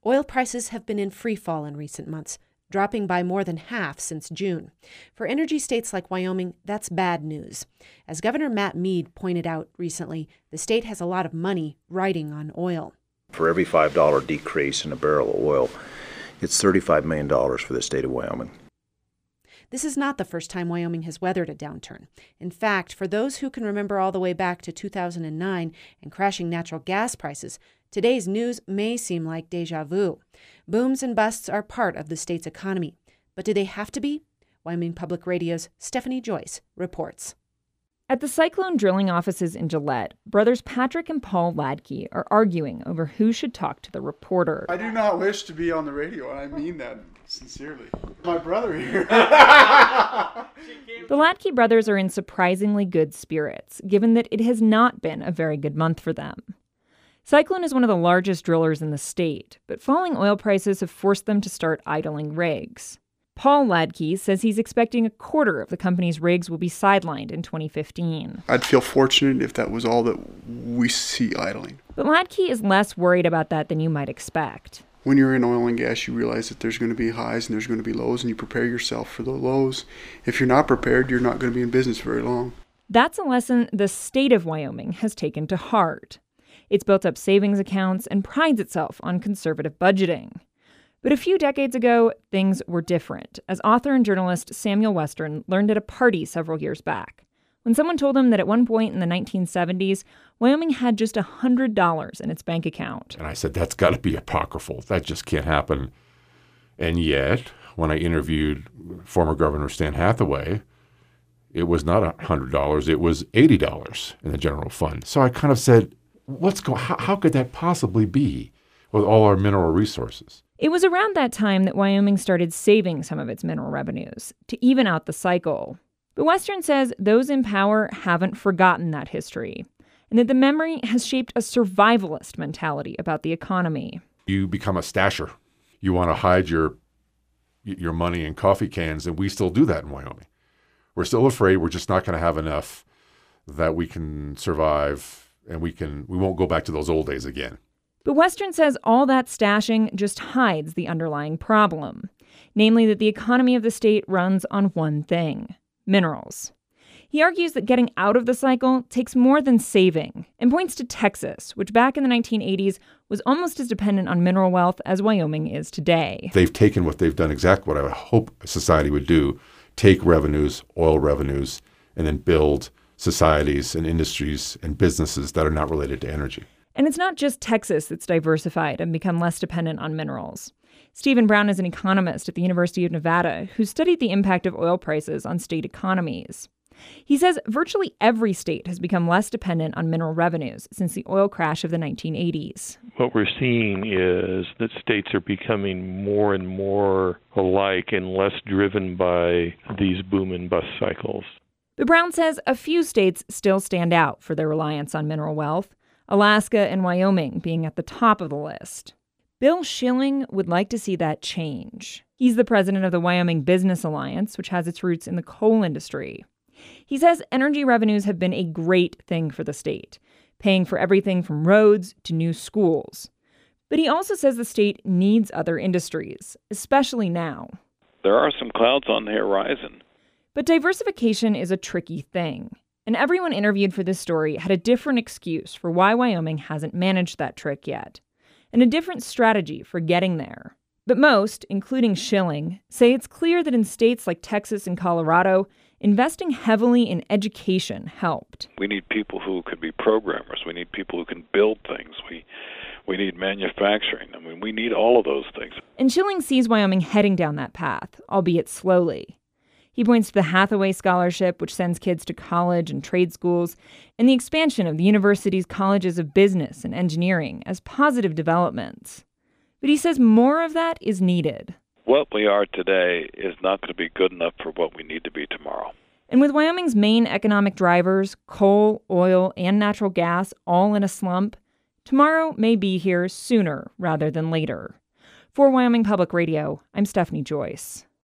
Oil prices have been in free fall in recent months, dropping by more than half since June. For energy states like Wyoming, that's bad news. As Governor Matt Mead pointed out recently, the state has a lot of money riding on oil. For every $5 decrease in a barrel of oil, it's $35 million for the state of Wyoming. This is not the first time Wyoming has weathered a downturn. In fact, for those who can remember all the way back to 2009 and crashing natural gas prices, today's news may seem like deja vu. Booms and busts are part of the state's economy. But do they have to be? Wyoming Public Radio's Stephanie Joyce reports. At the Cyclone drilling offices in Gillette, brothers Patrick and Paul Ladke are arguing over who should talk to the reporter. I do not wish to be on the radio, and I mean that sincerely. My brother here. The Ladke brothers are in surprisingly good spirits, given that it has not been a very good month for them. Cyclone is one of the largest drillers in the state, but falling oil prices have forced them to start idling rigs. Paul Ladke says he's expecting a quarter of the company's rigs will be sidelined in 2015. I'd feel fortunate if that was all that we see idling. But Ladke is less worried about that than you might expect. When you're in oil and gas, you realize that there's going to be highs and there's going to be lows, and you prepare yourself for the lows. If you're not prepared, you're not going to be in business very long. That's a lesson the state of Wyoming has taken to heart. It's built up savings accounts and prides itself on conservative budgeting. But a few decades ago, things were different, as author and journalist Samuel Western learned at a party several years back, when someone told him that at one point in the 1970s, Wyoming had just $100 in its bank account. And I said, that's got to be apocryphal. That just can't happen. And yet, when I interviewed former Governor Stan Hathaway, it was not $100, it was $80 in the general fund. So I kind of said, how could that possibly be with all our mineral resources? It was around that time that Wyoming started saving some of its mineral revenues to even out the cycle. But Western says those in power haven't forgotten that history, and that the memory has shaped a survivalist mentality about the economy. You become a stasher. You want to hide your money in coffee cans, and we still do that in Wyoming. We're still afraid we're just not going to have enough that we can survive, and we won't go back to those old days again. But Western says all that stashing just hides the underlying problem, namely that the economy of the state runs on one thing: minerals. He argues that getting out of the cycle takes more than saving, and points to Texas, which back in the 1980s was almost as dependent on mineral wealth as Wyoming is today. They've taken what they've done exactly what I would hope society would do: take revenues, oil revenues, and then build societies and industries and businesses that are not related to energy. And it's not just Texas that's diversified and become less dependent on minerals. Stephen Brown is an economist at the University of Nevada who studied the impact of oil prices on state economies. He says virtually every state has become less dependent on mineral revenues since the oil crash of the 1980s. What we're seeing is that states are becoming more and more alike and less driven by these boom and bust cycles. But Brown says a few states still stand out for their reliance on mineral wealth, Alaska and Wyoming being at the top of the list. Bill Schilling would like to see that change. He's the president of the Wyoming Business Alliance, which has its roots in the coal industry. He says energy revenues have been a great thing for the state, paying for everything from roads to new schools. But he also says the state needs other industries, especially now. There are some clouds on the horizon. But diversification is a tricky thing. And everyone interviewed for this story had a different excuse for why Wyoming hasn't managed that trick yet, and a different strategy for getting there. But most, including Schilling, say it's clear that in states like Texas and Colorado, investing heavily in education helped. We need people who can be programmers. We need people who can build things. We need manufacturing. I mean, we need all of those things. And Schilling sees Wyoming heading down that path, albeit slowly. He points to the Hathaway Scholarship, which sends kids to college and trade schools, and the expansion of the university's colleges of business and engineering as positive developments. But he says more of that is needed. What we are today is not going to be good enough for what we need to be tomorrow. And with Wyoming's main economic drivers, coal, oil, and natural gas, all in a slump, tomorrow may be here sooner rather than later. For Wyoming Public Radio, I'm Stephanie Joyce.